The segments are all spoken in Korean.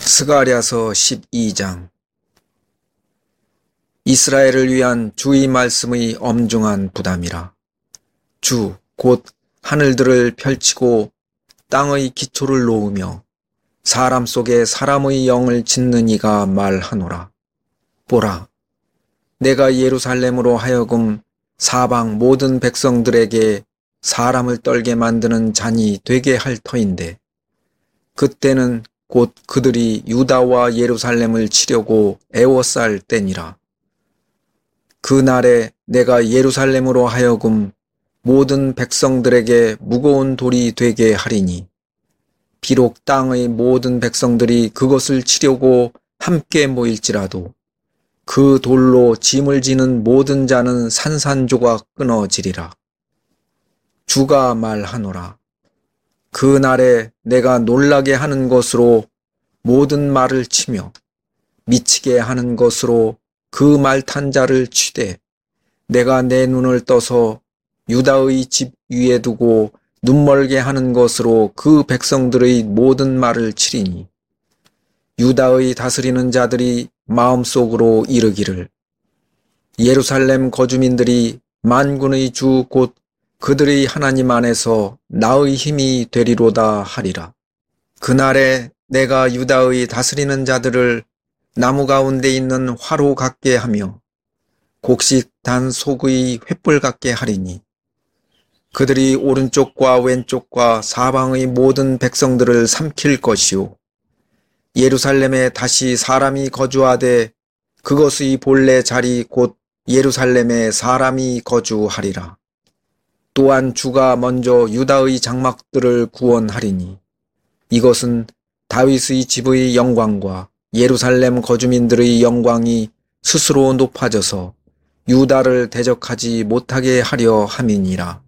스가랴서 12장. 이스라엘을 위한 주의 말씀의 엄중한 부담이라. 주 곧 하늘들을 펼치고 땅의 기초를 놓으며 사람 속에 사람의 영을 짓는 이가 말하노라. 보라, 내가 예루살렘으로 하여금 사방 모든 백성들에게 사람을 떨게 만드는 잔이 되게 할 터인데, 그때는 곧 그들이 유다와 예루살렘을 치려고 애워쌀 때니라. 그 날에 내가 예루살렘으로 하여금 모든 백성들에게 무거운 돌이 되게 하리니, 비록 땅의 모든 백성들이 그것을 치려고 함께 모일지라도 그 돌로 짐을 지는 모든 자는 산산조각 끊어지리라. 주가 말하노라. 그 날에 내가 놀라게 하는 것으로 모든 말을 치며 미치게 하는 것으로 그 말 탄 자를 치되, 내가 내 눈을 떠서 유다의 집 위에 두고 눈멀게 하는 것으로 그 백성들의 모든 말을 치리니, 유다의 다스리는 자들이 마음속으로 이르기를, 예루살렘 거주민들이 만군의 주 곧 그들의 하나님 안에서 나의 힘이 되리로다 하리라. 그날에 내가 유다의 다스리는 자들을 나무 가운데 있는 화로 같게 하며 곡식 단 속의 횃불 같게 하리니, 그들이 오른쪽과 왼쪽과 사방의 모든 백성들을 삼킬 것이요, 예루살렘에 다시 사람이 거주하되 그것의 본래 자리 곧 예루살렘에 사람이 거주하리라. 또한 주가 먼저 유다의 장막들을 구원하리니, 이것은 다윗의 집의 영광과 예루살렘 거주민들의 영광이 스스로 높아져서 유다를 대적하지 못하게 하려 함이니라.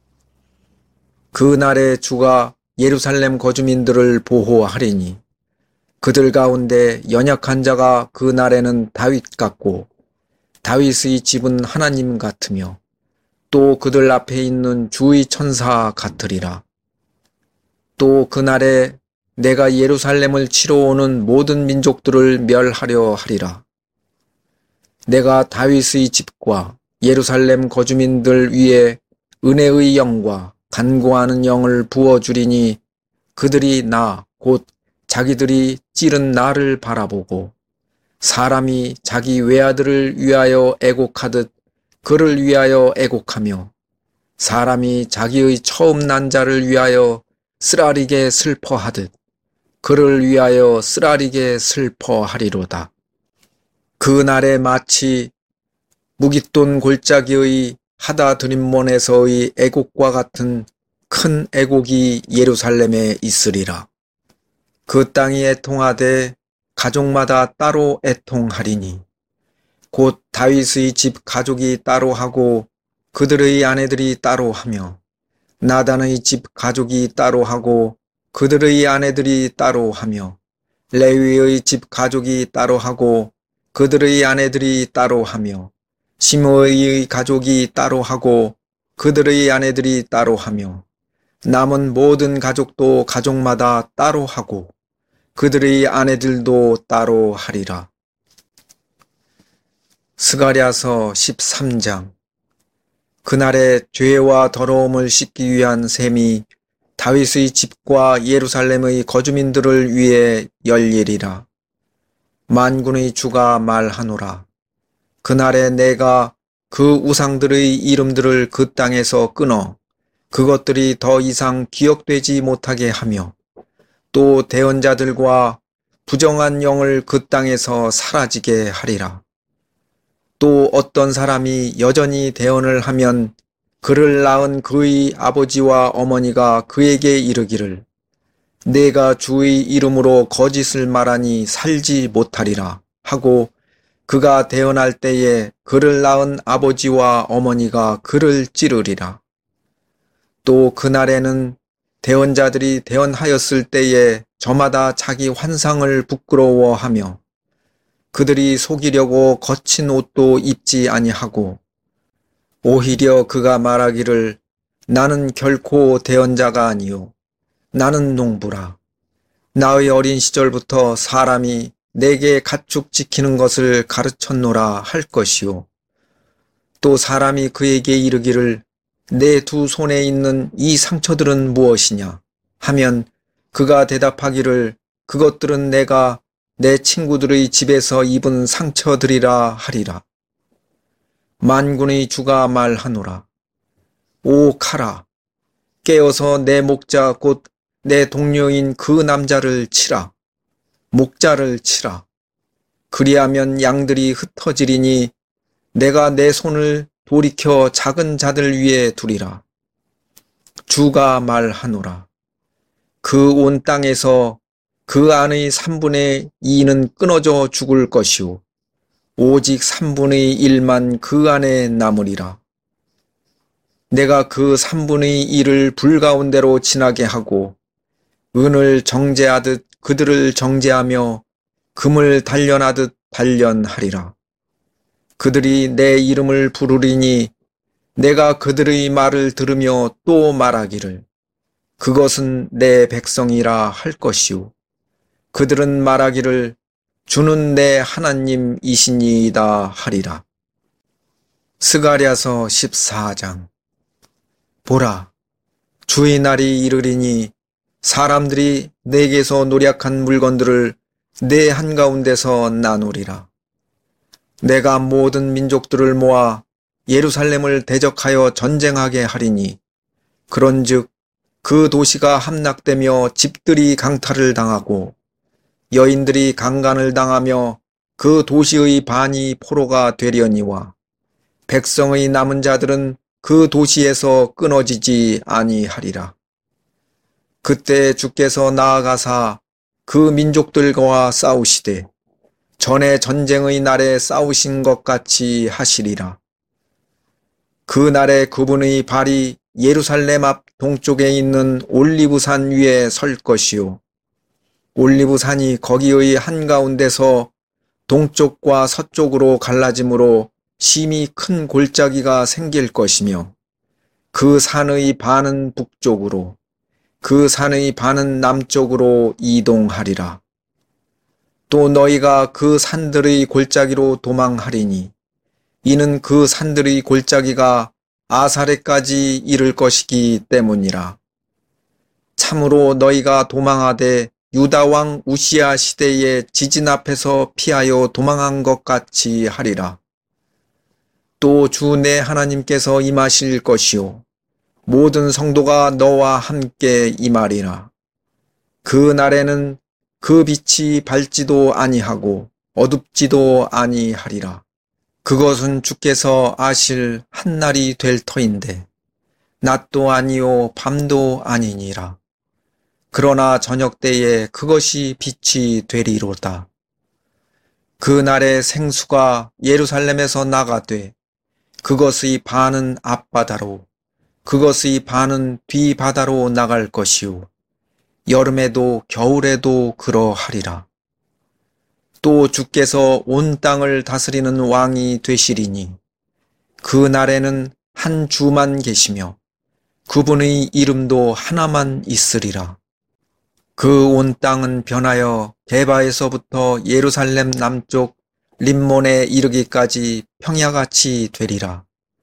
그 날에 주가 예루살렘 거주민들을 보호하리니, 그들 가운데 연약한 자가 그 날에는 다윗 같고 다윗의 집은 하나님 같으며 또 그들 앞에 있는 주의 천사 같으리라. 또 그날에 내가 예루살렘을 치러 오는 모든 민족들을 멸하려 하리라. 내가 다윗의 집과 예루살렘 거주민들 위에 은혜의 영과 간구하는 영을 부어주리니, 그들이 나 곧 자기들이 찌른 나를 바라보고 사람이 자기 외아들을 위하여 애곡하듯 그를 위하여 애곡하며 사람이 자기의 처음 난 자를 위하여 쓰라리게 슬퍼하듯 그를 위하여 쓰라리게 슬퍼하리로다. 그 날에 마치 무깃돈 골짜기의 하다드림몬에서의 애곡과 같은 큰 애곡이 예루살렘에 있으리라. 그 땅이 애통하되 가족마다 따로 애통하리니, 곧 다윗의 집 가족이 따로 하고 그들의 아내들이 따로 하며 나단의 집 가족이 따로 하고 그들의 아내들이 따로 하며 레위의 집 가족이 따로 하고 그들의 아내들이 따로 하며 시므이의 가족이 따로 하고 그들의 아내들이 따로 하며 남은 모든 가족도 가족마다 따로 하고 그들의 아내들도 따로 하리라. 스가랴서 13장. 그날에 죄와 더러움을 씻기 위한 셈이 다윗의 집과 예루살렘의 거주민들을 위해 열리리라. 만군의 주가 말하노라. 그날에 내가 그 우상들의 이름들을 그 땅에서 끊어 그것들이 더 이상 기억되지 못하게 하며, 또 대언자들과 부정한 영을 그 땅에서 사라지게 하리라. 또 어떤 사람이 여전히 대언을 하면 그를 낳은 그의 아버지와 어머니가 그에게 이르기를, 내가 주의 이름으로 거짓을 말하니 살지 못하리라 하고 그가 대언할 때에 그를 낳은 아버지와 어머니가 그를 찌르리라. 또 그날에는 대언자들이 대언하였을 때에 저마다 자기 환상을 부끄러워하며 그들이 속이려고 거친 옷도 입지 아니하고, 오히려 그가 말하기를, 나는 결코 대언자가 아니요 나는 농부라. 나의 어린 시절부터 사람이 내게 가축 지키는 것을 가르쳤노라 할 것이요. 또 사람이 그에게 이르기를 내 두 손에 있는 이 상처들은 무엇이냐 하면 그가 대답하기를 그것들은 내가 내 친구들의 집에서 입은 상처들이라 하리라. 만군의 주가 말하노라. 오 카라, 깨어서 내 목자 곧 내 동료인 그 남자를 치라. 목자를 치라. 그리하면 양들이 흩어지리니 내가 내 손을 돌이켜 작은 자들 위에 두리라. 주가 말하노라. 그 온 땅에서 그 안의 3분의 2는 끊어져 죽을 것이요 오직 3분의 1만 그 안에 남으리라. 내가 그 3분의 1을 불 가운데로 지나게 하고 은을 정죄하듯 그들을 정죄하며 금을 단련하듯 단련하리라. 그들이 내 이름을 부르리니 내가 그들의 말을 들으며 또 말하기를 그것은 내 백성이라 할 것이요 그들은 말하기를 주는 내 하나님이시니이다 하리라. 스가랴서 14장. 보라, 주의 날이 이르리니 사람들이 내게서 노략한 물건들을 내 한가운데서 나누리라. 내가 모든 민족들을 모아 예루살렘을 대적하여 전쟁하게 하리니 그런즉 그 도시가 함락되며 집들이 강탈을 당하고 여인들이 강간을 당하며 그 도시의 반이 포로가 되려니와 백성의 남은 자들은 그 도시에서 끊어지지 아니하리라. 그때 주께서 나아가사 그 민족들과 싸우시되 전에 전쟁의 날에 싸우신 것 같이 하시리라. 그 날에 그분의 발이 예루살렘 앞 동쪽에 있는 올리브산 위에 설 것이요 올리브산이 거기의 한가운데서 동쪽과 서쪽으로 갈라짐으로 심히 큰 골짜기가 생길 것이며 그 산의 반은 북쪽으로 그 산의 반은 남쪽으로 이동하리라. 또 너희가 그 산들의 골짜기로 도망하리니 이는 그 산들의 골짜기가 아사레까지 이를 것이기 때문이라. 참으로 너희가 도망하되 유다 왕 우시야 시대의 지진 앞에서 피하여 도망한 것 같이 하리라. 또 주 내 하나님께서 임하실 것이요 모든 성도가 너와 함께 임하리라. 그 날에는 그 빛이 밝지도 아니하고 어둡지도 아니하리라. 그것은 주께서 아실 한날이 될 터인데 낮도 아니요 밤도 아니니라. 그러나 저녁 때에 그것이 빛이 되리로다. 그 날에 생수가 예루살렘에서 나가되 그것의 반은 앞바다로 그것의 반은 뒤바다로 나갈 것이요 여름에도 겨울에도 그러하리라. 또 주께서 온 땅을 다스리는 왕이 되시리니 그 날에는 한 주만 계시며 그분의 이름도 하나만 있으리라. 그 온 땅은 변하여 게바에서부터 예루살렘 남쪽 림몬에 이르기까지 평야같이 되리라.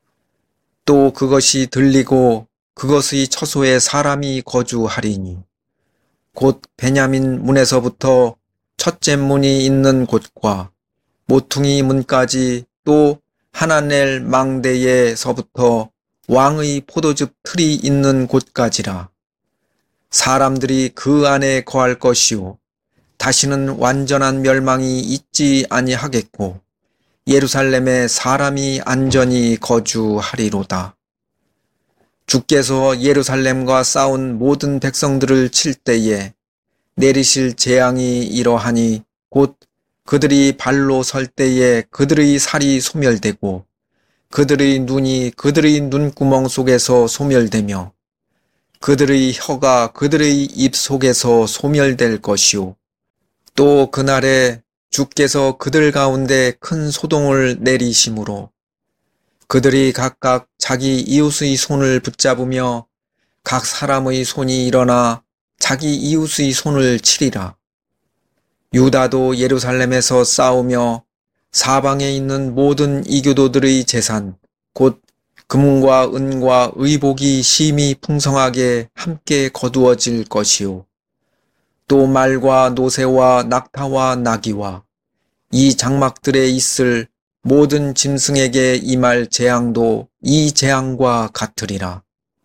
또 그것이 들리고 그것의 처소에 사람이 거주하리니 곧 베냐민 문에서부터 첫째 문이 있는 곳과 모퉁이 문까지 또 하나넬 망대에서부터 왕의 포도즙 틀이 있는 곳까지라. 사람들이 그 안에 거할 것이요 다시는 완전한 멸망이 있지 아니하겠고 예루살렘에 사람이 안전히 거주하리로다. 주께서 예루살렘과 싸운 모든 백성들을 칠 때에 내리실 재앙이 이러하니 곧 그들이 발로 설 때에 그들의 살이 소멸되고 그들의 눈이 그들의 눈구멍 속에서 소멸되며 그들의 혀가 그들의 입 속에서 소멸될 것이요 또 그날에 주께서 그들 가운데 큰 소동을 내리심으로 그들이 각각 자기 이웃의 손을 붙잡으며 각 사람의 손이 일어나 자기 이웃의 손을 치리라. 유다도 예루살렘에서 싸우며 사방에 있는 모든 이교도들의 재산, 곧 금과 은과 의복이 심히 풍성하게 함께 거두어질 것이요. 또 말과 노새와 낙타와 나귀와 이 장막들에 있을 모든 짐승에게 임할 재앙도 이 재앙과 같으리라.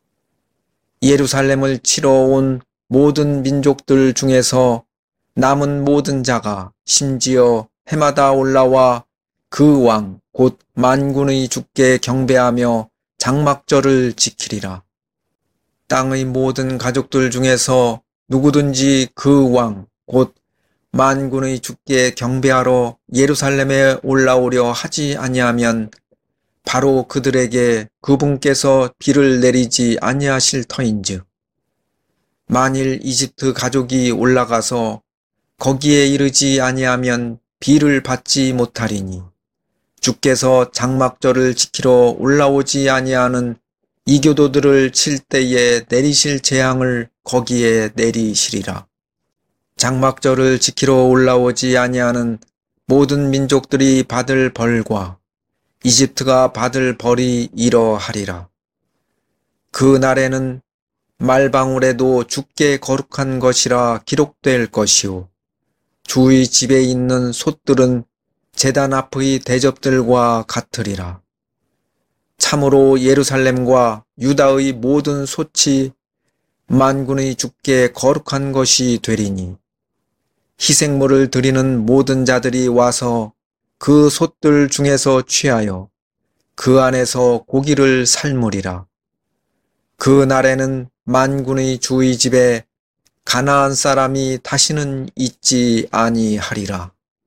예루살렘을 치러 온 모든 민족들 중에서 남은 모든 자가 심지어 해마다 올라와 그 왕, 곧 만군의 주께 경배하며 장막절을 지키리라. 땅의 모든 가족들 중에서 누구든지 그 왕, 곧 만군의 주께 경배하러 예루살렘에 올라오려 하지 아니하면 바로 그들에게 그분께서 비를 내리지 아니하실 터인즉, 만일 이집트 가족이 올라가서 거기에 이르지 아니하면 비를 받지 못하리니 주께서 장막절을 지키러 올라오지 아니하는 이교도들을 칠 때에 내리실 재앙을 거기에 내리시리라. 장막절을 지키러 올라오지 아니하는 모든 민족들이 받을 벌과 이집트가 받을 벌이 이러하리라. 그 날에는 말방울에도 주께 거룩한 것이라 기록될 것이요. 주의 집에 있는 솥들은 제단 앞의 대접들과 같으리라. 참으로 예루살렘과 유다의 모든 솥이 만군의 주께 거룩한 것이 되리니 희생물을 드리는 모든 자들이 와서 그 솥들 중에서 취하여 그 안에서 고기를 삶으리라. 그 날에는 만군의 주의 집에 가나안 사람이 다시는 있지 아니하리라.